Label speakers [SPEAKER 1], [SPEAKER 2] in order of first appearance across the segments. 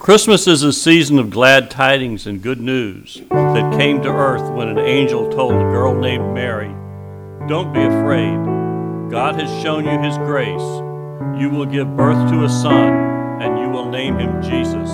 [SPEAKER 1] Christmas is a season of glad tidings and good news that came to earth when an angel told a girl named Mary, "Don't be afraid. God has shown you his grace. You will give birth to a son, and you will name him Jesus."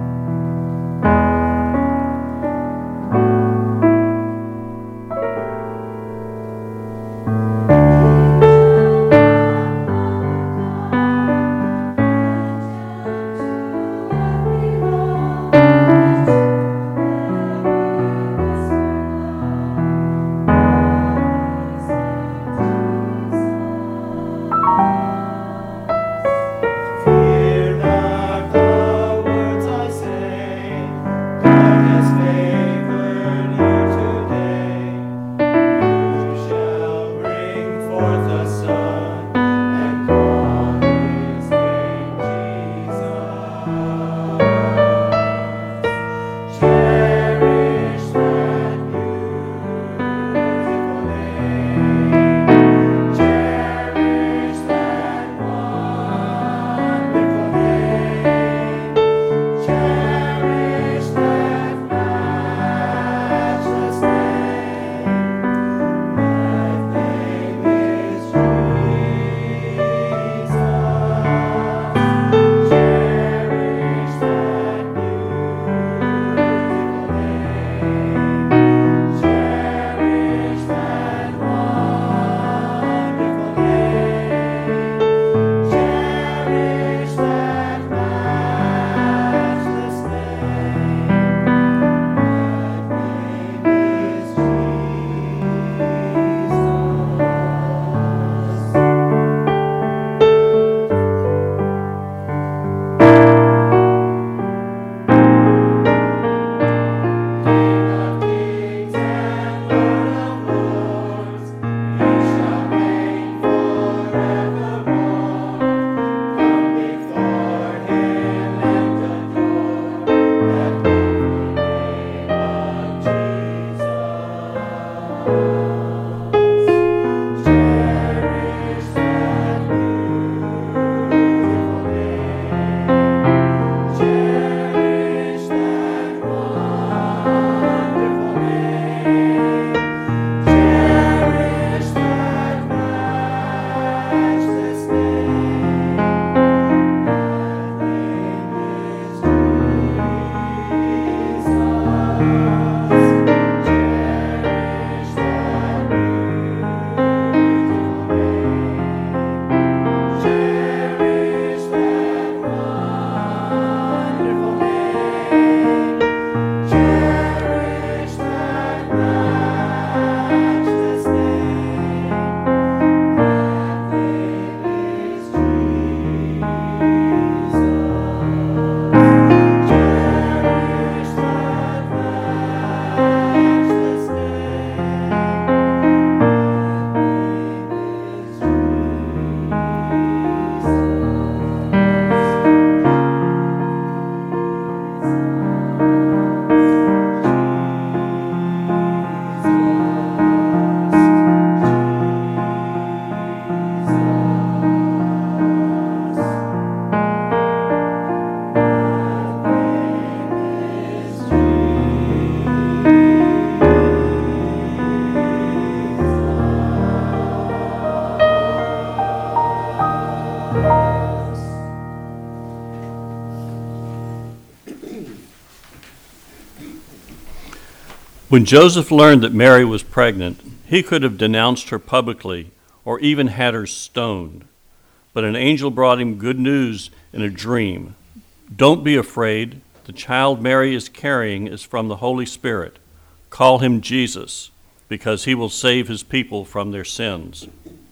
[SPEAKER 1] When Joseph learned that Mary was pregnant, he could have denounced her publicly or even had her stoned. But an angel brought him good news in a dream. "Don't be afraid. The child Mary is carrying is from the Holy Spirit. Call him Jesus, because he will save his people from their sins."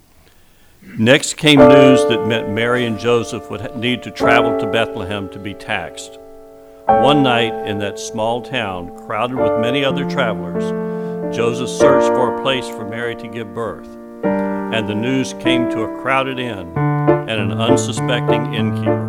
[SPEAKER 1] Next came news that meant Mary and Joseph would need to travel to Bethlehem to be taxed. One night in that small town, crowded with many other travelers, Joseph searched for a place for Mary to give birth, and the news came to a crowded inn and an unsuspecting innkeeper.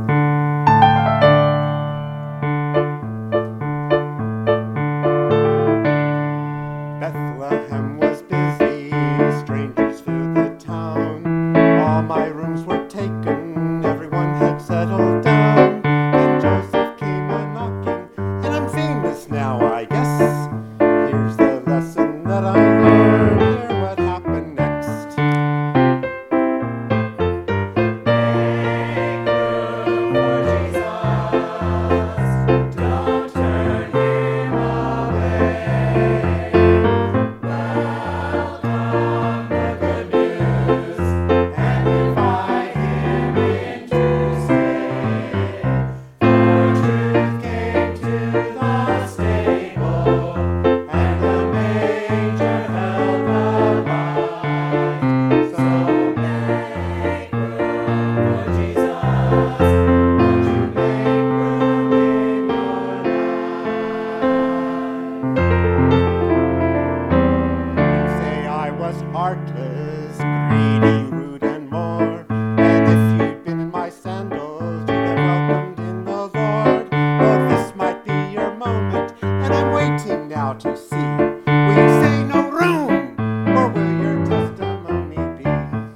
[SPEAKER 2] Bethlehem was busy, strangers filled the town. All my rooms were taken, everyone had settled down. Then Joseph came a knocking. heartless, greedy, rude, and more. And if you'd been in my sandals, you'd have welcomed in the Lord. Well, this might be your moment, and I'm waiting now to see. Will you say no room, or will your testimony be?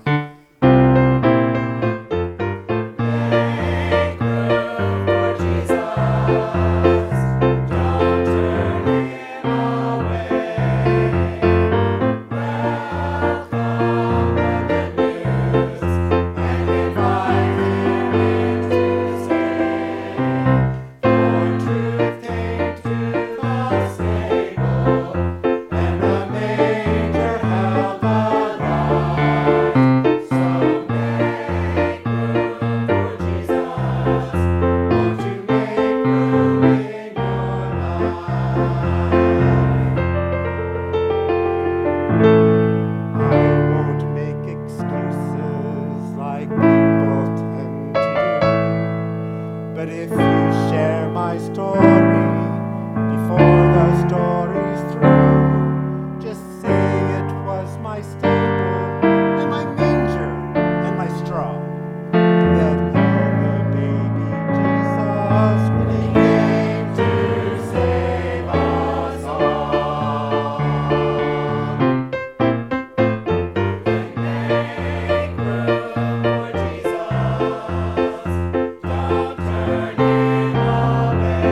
[SPEAKER 3] Make room for Jesus. Don't turn him away. Welcome the good news and invite him in to stay. For truth came to the stable, and the manger held the light. So make room for Jesus. Won't you make room in your life?
[SPEAKER 2] I won't make excuses like people tend to do. But if you share my story before the story's through, just say it was my stable and my manger and my straw that held the baby Jesus when he came to save us all.
[SPEAKER 3] Make room for Jesus. Don't turn him away.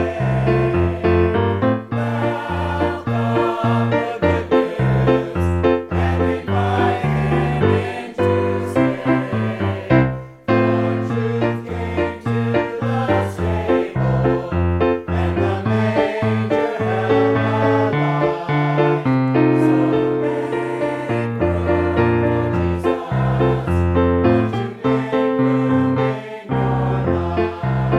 [SPEAKER 3] Welcome the good news and invite him in to stay. For truth came to the stable, and the manger held the light. So make room for Jesus. Won't you make room in your life?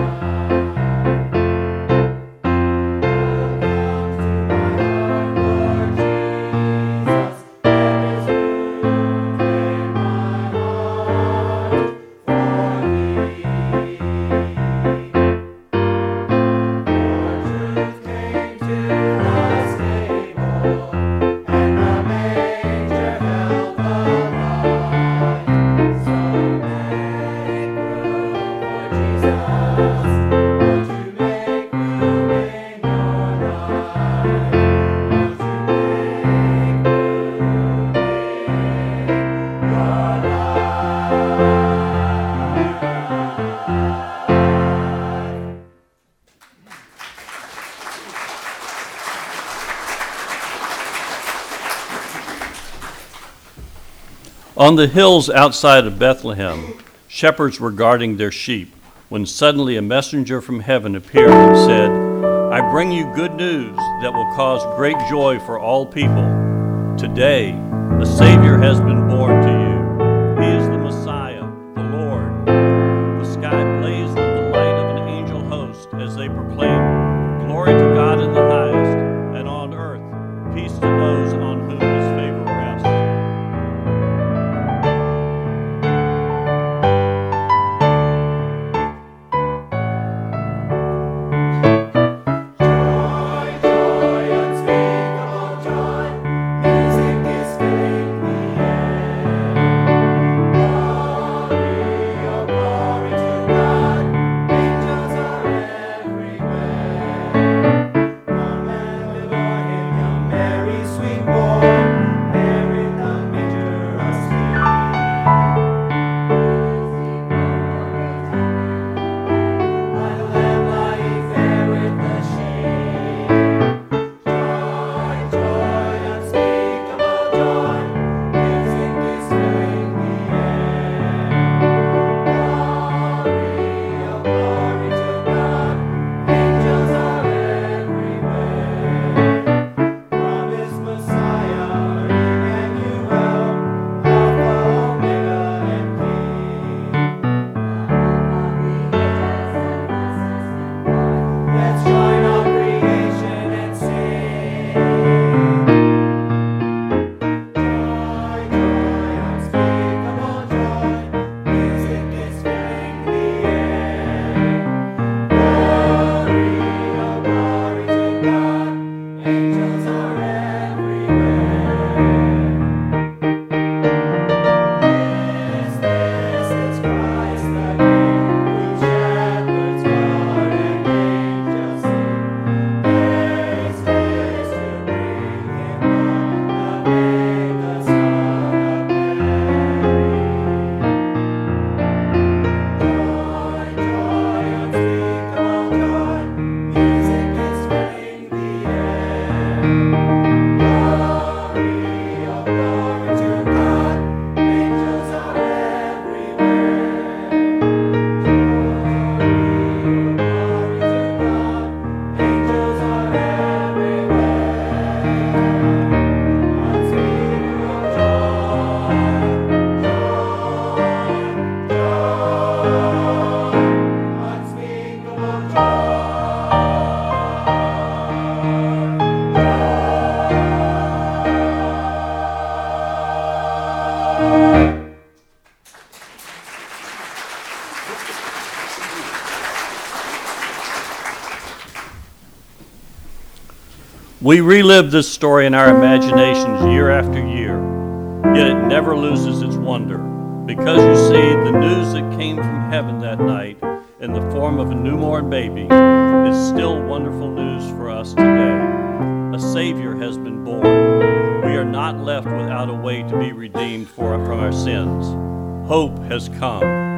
[SPEAKER 1] On the hills outside of Bethlehem, shepherds were guarding their sheep when suddenly a messenger from heaven appeared and said, "I bring you good news that will cause great joy for all people. Today, a Savior has been born to you. He is the Messiah, the Lord." The sky blazed with the light of an angel host as they proclaimed, "Glory to God in the highest, and on earth, peace to those on whom his favor rests."
[SPEAKER 3] Joy, joy, unspeakable joy. Music is filling the air.
[SPEAKER 1] We relive this story in our imaginations year after year, yet it never loses its wonder, because you see, the news that came from heaven that night in the form of a newborn baby is still wonderful news for us today. A Savior has been born. We are not left without a way to be redeemed from our sins. Hope has come.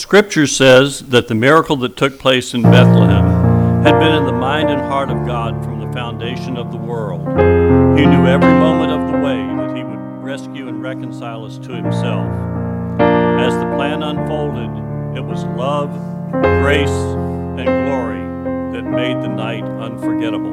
[SPEAKER 1] Scripture says that the miracle that took place in Bethlehem had been in the mind and heart of God from the foundation of the world. He knew every moment of the way that he would rescue and reconcile us to himself. As the plan unfolded, it was love, grace, and glory that made the night unforgettable.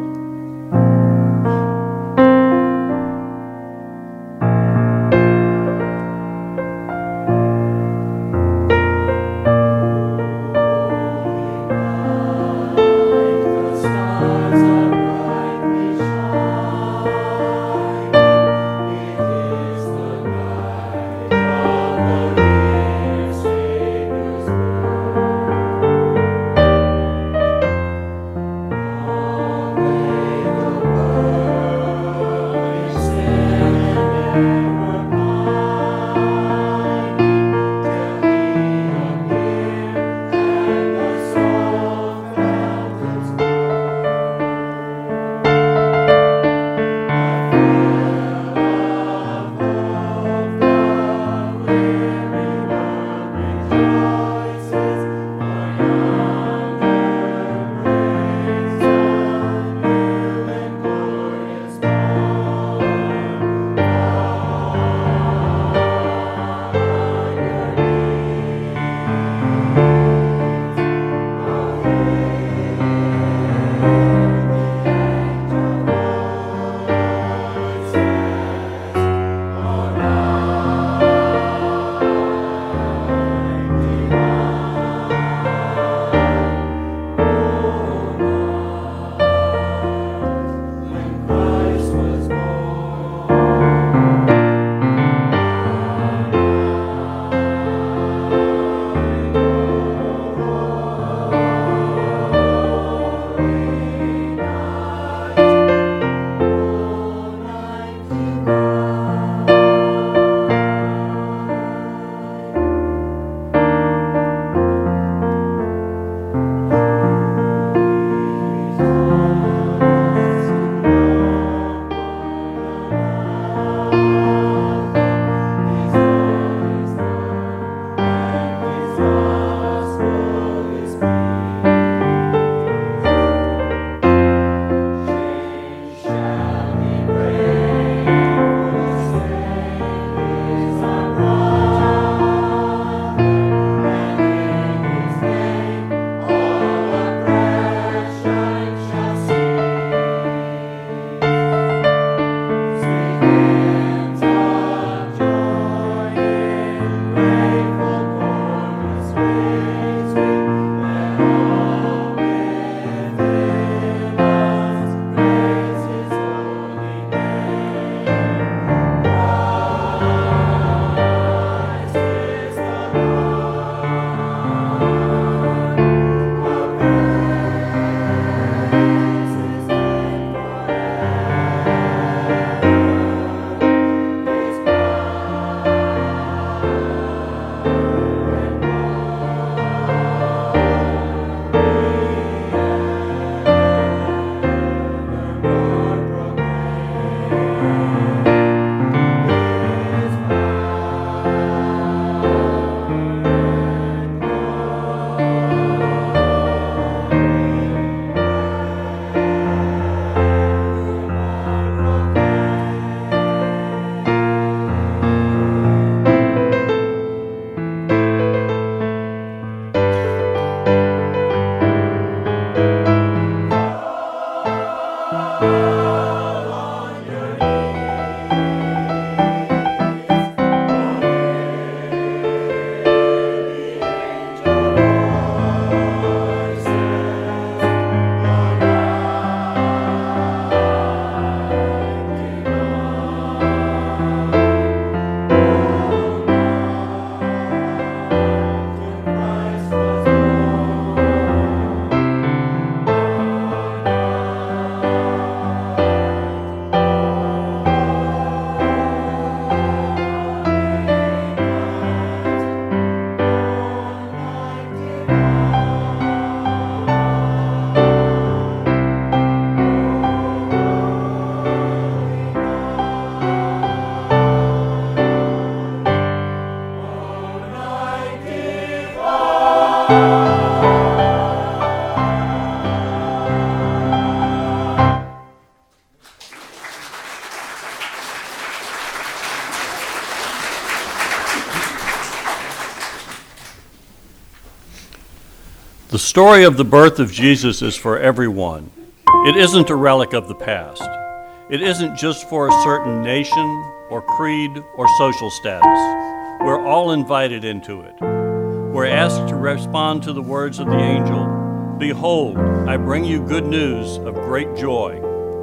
[SPEAKER 1] The story of the birth of Jesus is for everyone. It isn't a relic of the past. It isn't just for a certain nation or creed or social status. We're all invited into it. We're asked to respond to the words of the angel, "Behold, I bring you good news of great joy."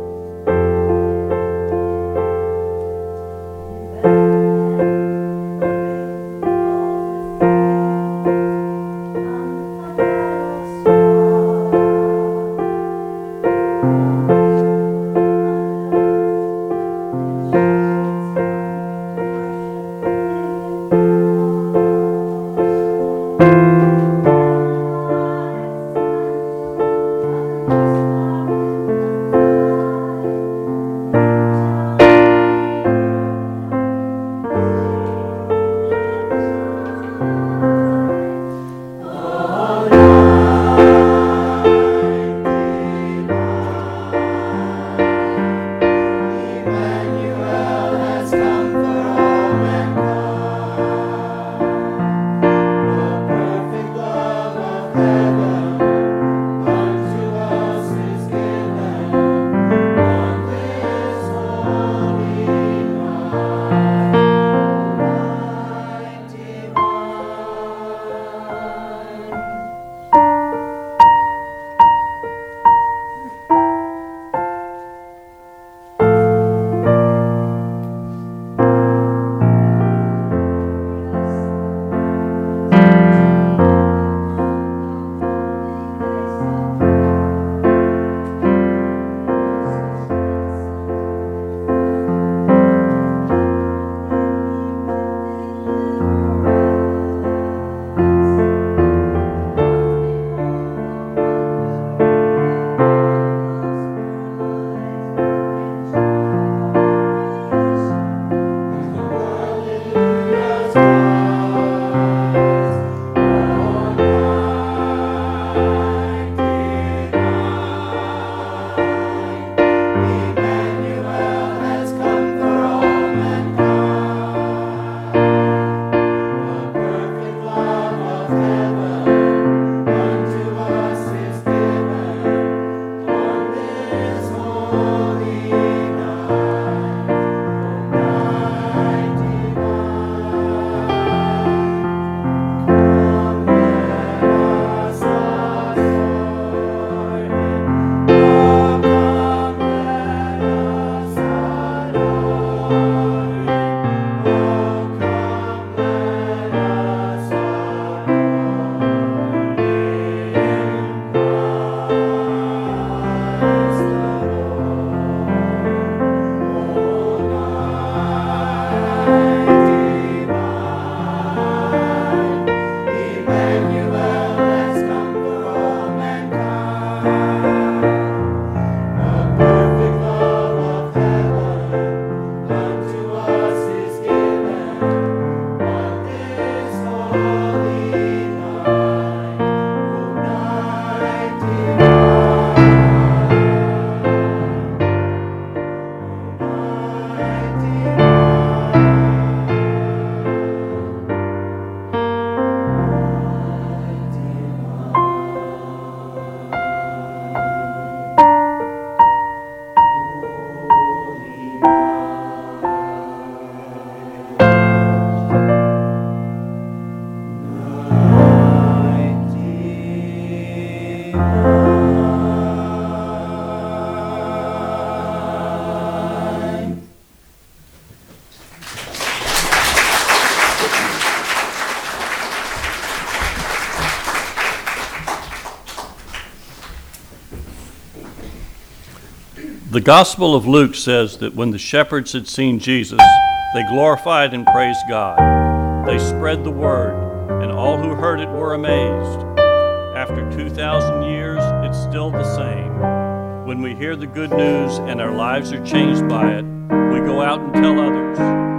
[SPEAKER 1] The Gospel of Luke says that when the shepherds had seen Jesus, they glorified and praised God. They spread the word, and all who heard it were amazed. After 2,000 years, it's still the same. When we hear the good news and our lives are changed by it, we go out and tell others.